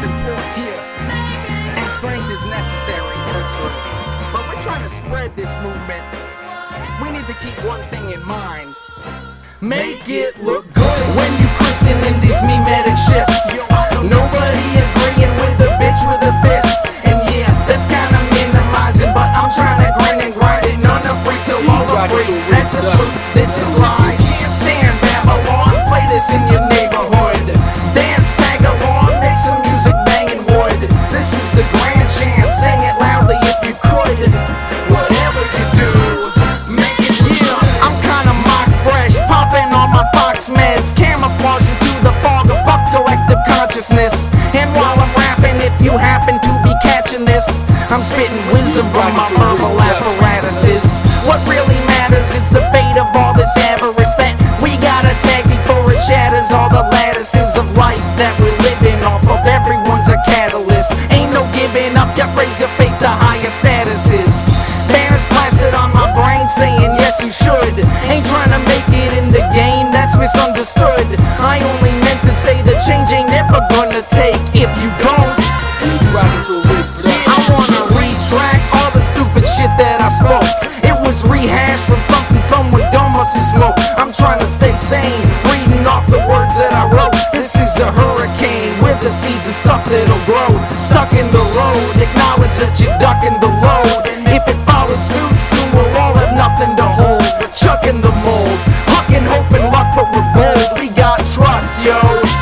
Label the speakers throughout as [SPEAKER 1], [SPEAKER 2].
[SPEAKER 1] is important here, and strength is necessary. That's right. But we're trying to spread this movement. We need to keep one thing in mind. Make it look good when you christen in these memetic shifts. Nobody agreeing with the bitch with a fist. And yeah, that's kinda minimizing, but I'm trying to grin and grind it. None are free till all are free. That's the truth, this is lies. Can't stand Babylon, play this in your neighborhood. Dance, tag along, make some music banging wood. This is the grand chant, sing it loudly if you could. Whatever you do, make it yeah. I'm kinda mock fresh, popping on my Fox meds, camouflaging to the fog of fuck collective consciousness. And while I'm rapping, if you happen to be catching this, I'm spitting wisdom from my verbal apparatuses. What really matters is the fate of all this avarice that we gotta tag before it shatters all the lattices of life that we're living off of. Everyone's a catalyst, ain't no giving up, you raise your faith to higher statuses. Banners plastered on my brain saying yes you should. Ain't trying to make it in the game, that's misunderstood. I only meant to say the change ain't never gonna take if you don't. I wanna retract all the stupid shit that I spoke. It was rehashed from something someone dumb must have smoked. I'm trying to stay sane, reading off the words that I wrote. This is a hurricane where the seeds are stuck that'll grow. Stuck in the road, acknowledge that you're ducking the load. If it follows suit, soon we'll all have nothing to hold. We're chucking the mold, hucking hope and luck, but we're bold. We got trust, yo.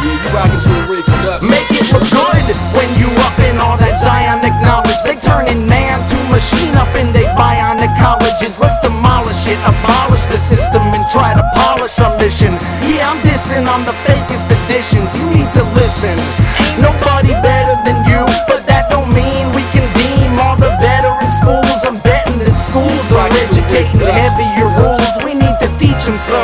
[SPEAKER 1] Make it look good when you up in all that Zionic knowledge. They turning man to machine up in they bionic colleges. Let's demolish it, abolish the system, and try to polish our mission. Yeah, I'm dissing on the fakest editions. You need to listen. Ain't nobody better than you, but that don't mean we can deem all the better in schools. I'm betting that schools are educating heavier rules. We need to teach them so.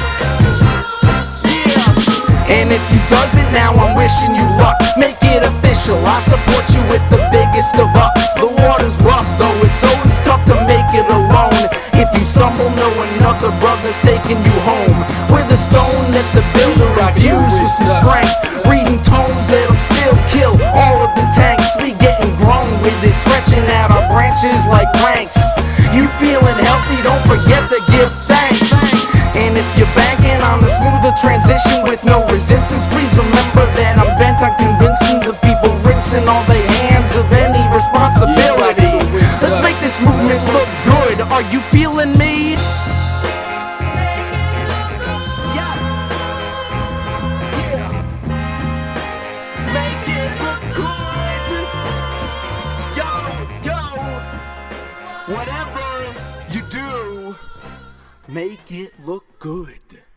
[SPEAKER 1] And if you doesn't now, I'm wishing you luck. Make it official, I support you with the biggest of ups. The water's rough though, it's always tough to make it alone. If you stumble, know another brother's taking you home. With a stone that the builder infused with some strength. Reading tomes that'll still kill all of the tanks. We getting grown with it, stretching out our branches like ranks. You feeling healthy, don't forget to give thanks. And if you're banking on a smoother transition with no resistance, please remember that I'm bent on convincing the people rinsing all their hands of any responsibility. Let's make this movement look good. Are you feeling me? Yes. Yeah. Make it look good. Yo. Whatever you do, make it look good.